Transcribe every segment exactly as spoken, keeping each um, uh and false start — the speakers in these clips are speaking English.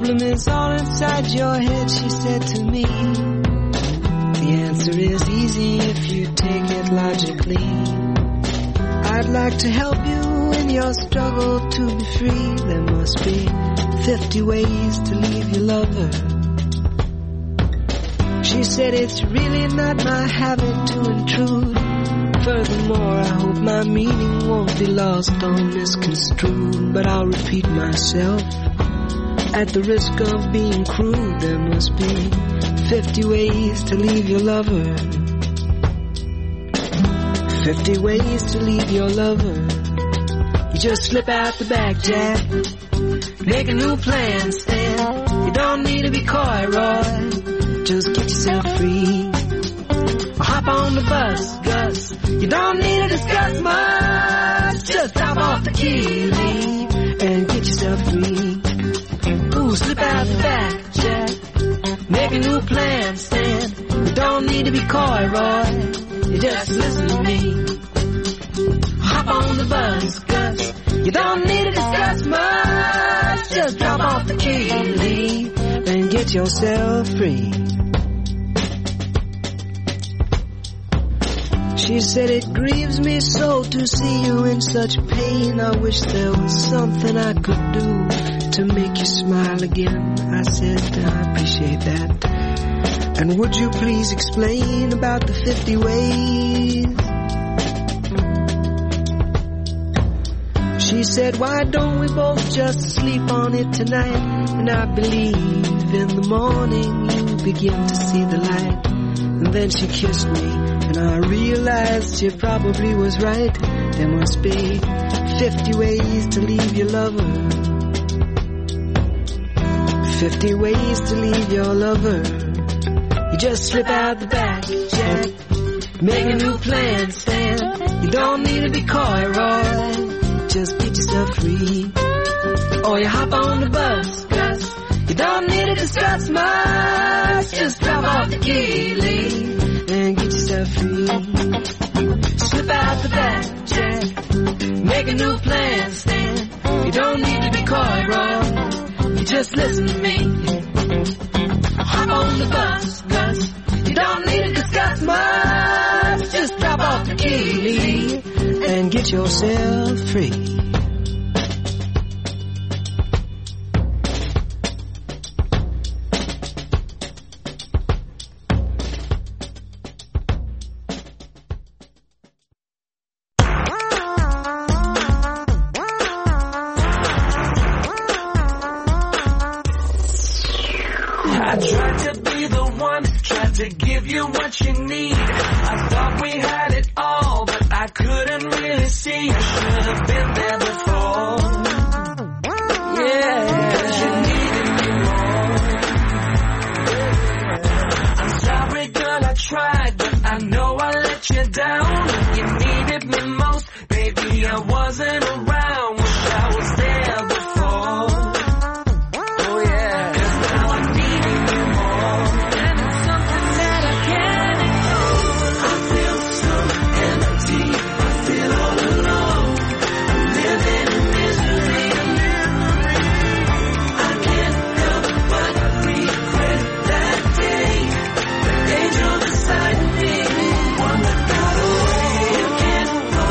problem is all inside your head, she said to me. The answer is easy if you take it logically. I'd like to help you in your struggle to be free. There must be fifty ways to leave your lover. She said it's really not my habit to intrude. Furthermore, I hope my meaning won't be lost or misconstrued. But I'll repeat myself at the risk of being crude. There must be fifty ways to leave your lover. Fifty ways to leave your lover. You just slip out the back, Jack. Make a new plan, Stan. You don't need to be coy, Roy. Just get yourself free. Or hop on the bus, Gus. You don't need to discuss much. Just drop off the key, leave, and get yourself free. Ooh, slip out the back, Jack. Make a new plan, Stan. You don't need to be coy, Roy. You just listen to me. Hop on the bus, Gus. You don't need to discuss much. Just drop off the key, leave, and get yourself free. She said it grieves me so to see you in such pain. I wish there was something I could do to make you smile again. I said I appreciate that. And would you please explain about the fifty ways? She said, why don't we both just sleep on it tonight? And I believe in the morning you begin to see the light. And then she kissed me, and I realized she probably was right. There must be fifty ways to leave your lover. Fifty ways to leave your lover. You just slip out the back, Jack. Make a new plan, Stan. You don't need to be coy, Roy. Just get yourself free. Or you hop on the bus, Gus. You don't need to discuss much. Just drop off the key, leave, and get yourself free. Slip out the back, Jack. Make a new plan, Stan. You don't need to be coy, Roy. You just listen to me. Hop on the bus, Gus. You don't need to discuss much. Just drop off the key, leave, and get yourself free. I tried to be the one, tried to give you what you need. I thought we had it all, but I couldn't really see. I should have been there before. Yeah, because you needed me more. I'm sorry, girl, I tried, but I know I let you down. When you needed me most, baby, I wasn't around. Wish I was there before. Oh yeah, 'cause now I need you more. And it's something that I can't ignore. I feel so empty, I feel all alone. I'm living in misery. I can't help but regret that day. The angel beside me, one that got away. You can't go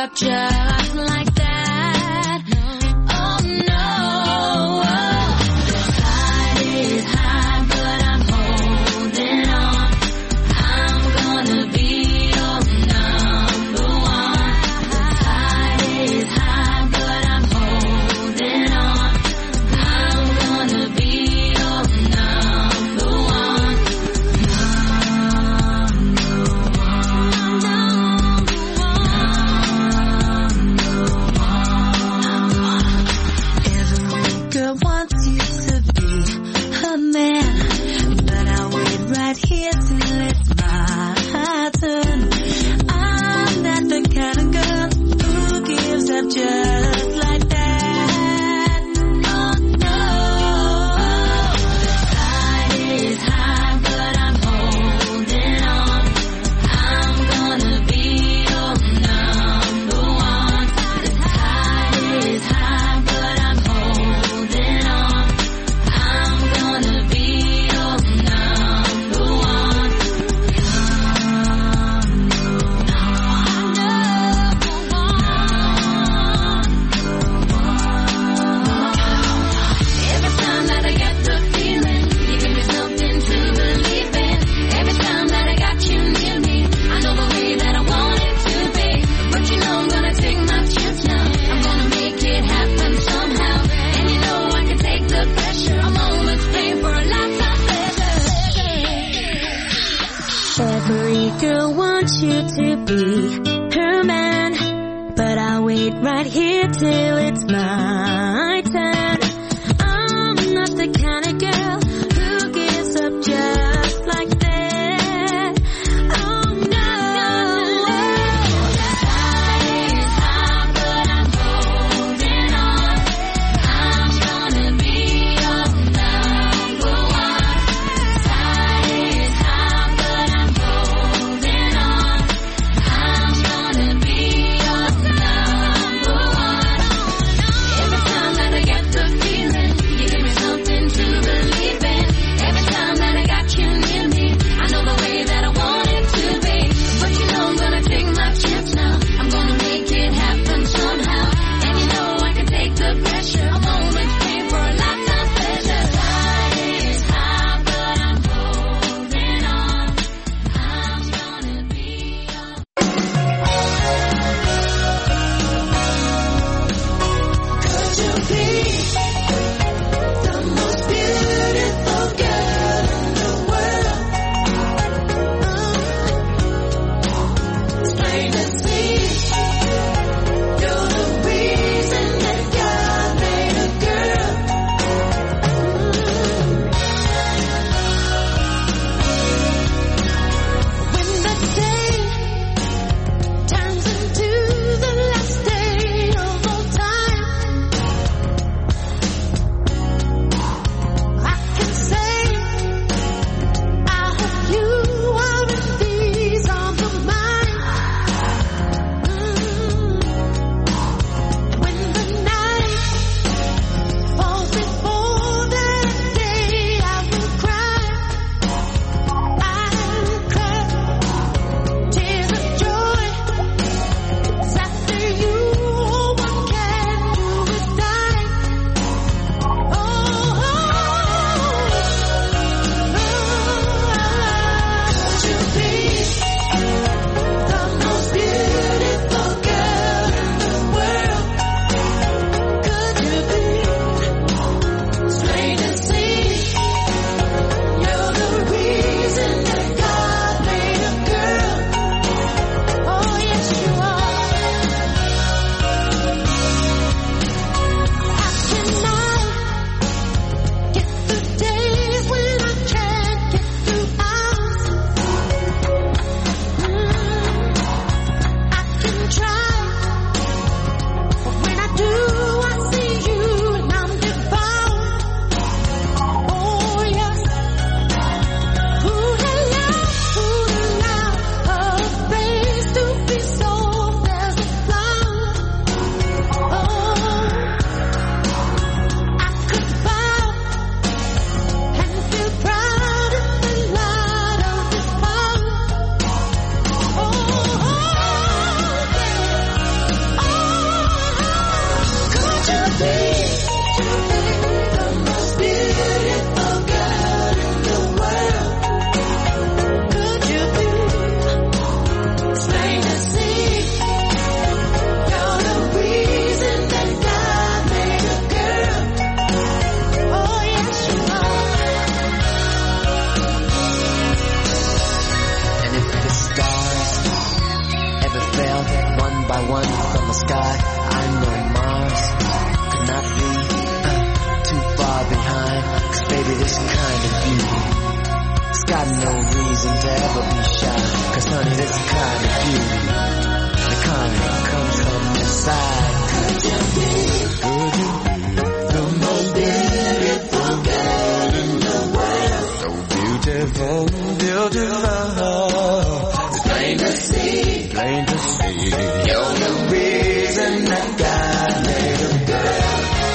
up just like that. Oh no, the tide is high, but I'm holding on. I'm gonna be your number one. The tide is high, but I'm holding on. I'm gonna be your number one. Every girl wants you to be her man, but I'll wait right here till it's my turn. I'm not the kind of girl who gives up just like that. Oh no, the tide is high, but I'm holding on. I'm gonna be your number one. The tide is high, but I'm holding on. I'm gonna be your number one. Every time that I get the feeling, you give me something to believe in. Every time that I got you near me, I know the way that I want it to be. But you know I'm gonna take my chance now. I'm gonna make it happen somehow. And you know I can take the pressure. A moment's pain for a lifetime pleasure. Every girl wants you to be her man, but I'll wait right here till it's my turn. I'm not the kind of girl who gives up just like that. Oh no, the tide is high, but I'm holding on. I'm gonna be your number one. The tide is high, but I'm holding on. I'm gonna be your number one. Every time reason to ever be shy. Cause honey, this is kind of beauty. The kind that comes from inside. Could you be, could you be the most beautiful girl in the world? So beautiful, beautiful. It's plain to see, plain to see. You're the reason that God made a girl.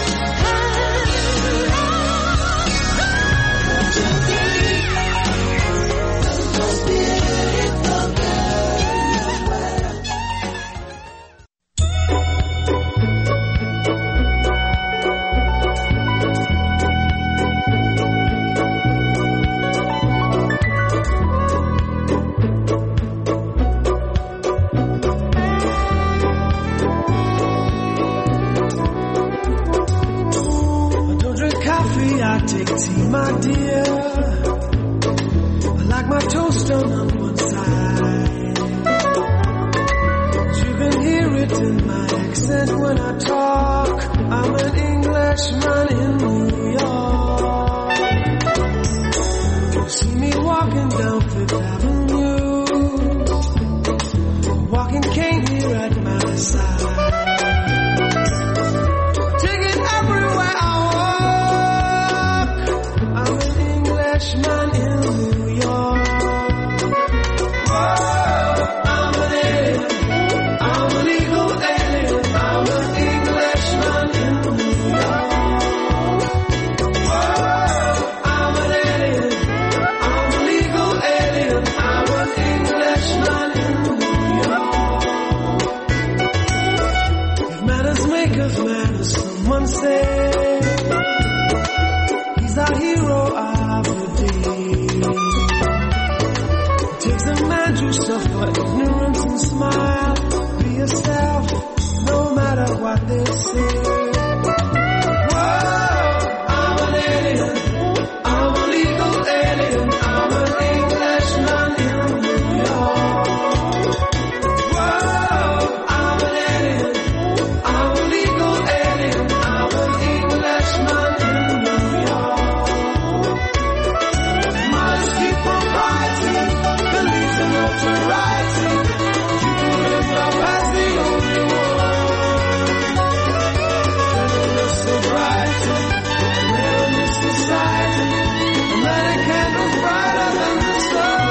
My dear, I like my toast on one side. You can hear it in my accent when I talk. I'm an Englishman in New York. You see me walking down Fifth Avenue, walking cane here at my side. Take it everywhere I man in New York. Whoa, I'm an alien. I'm a legal alien. I'm an Englishman in New York. Whoa, I'm an alien. I'm a legal alien. I'm an Englishman in New York. If manners make us manners, someone say he's our hero. You suffer ignorance and smile. Be yourself, no matter what they say. Whoa, I'm an alien. I'm a legal alien. I'm an Englishman in New York. Whoa, I'm an alien. I'm a legal alien. I'm an Englishman in New York. Modesty, propriety, belief in notoriety. You can live life as the only one. Endless sobriety, endless society. A many candles brighter than the sun.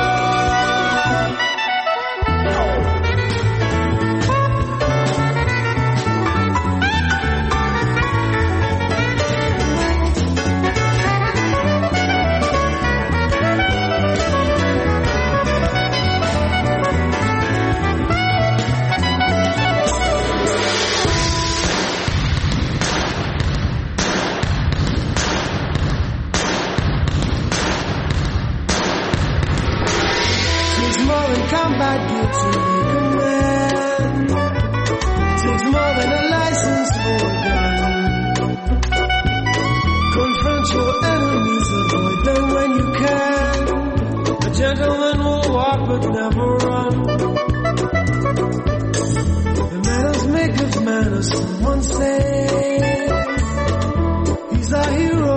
Combat gear to make a man. Takes more than a license for a gun. Confront your enemies, avoid them when you can. A gentleman will walk but never run. The manners make of manners, someone say. He's our hero.